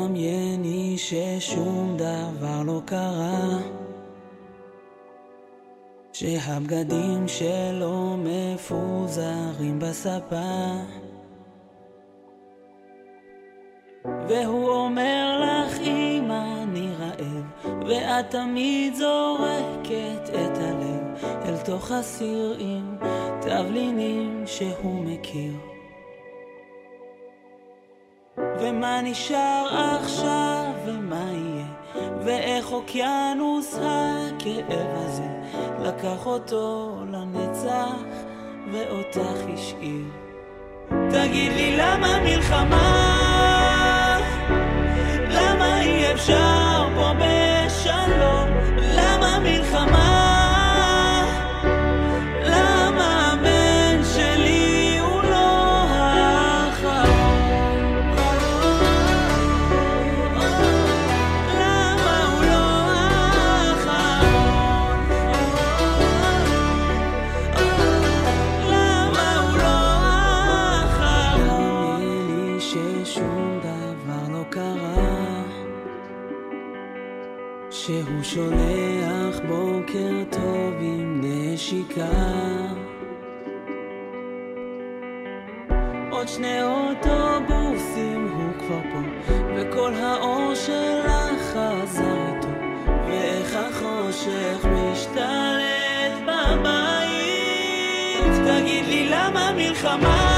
דמייני ששום דבר לא קרה, שהבגדים שלו מפוזרים בספה, והוא אומר לך אמא אני רעב, ואת תמיד זורקת את הלב אל תוך הסיר עם תבלינים שהוא מכיר. ומה נשאר עכשיו ומה יהיה, ואיך אוקיינוס הכאב הזה לקח אותו לנצח ואותך השאיר. תגיד לי למה מלחמה, למה אי אפשר פה בשלום, למה מלחמה, למה הבן שלי הוא לא האחרון, למה הוא לא האחרון, למה הוא לא האחרון. נראה לי ששום דבר לא קרה, שהוא שולח בוקר טוב עם נשיקה, עוד 2 אוטובוסים הוא כבר פה, וכל האור שלך חזר איתו, ואיך החושך משתלט בבית. תגיד לי למה מלחמה,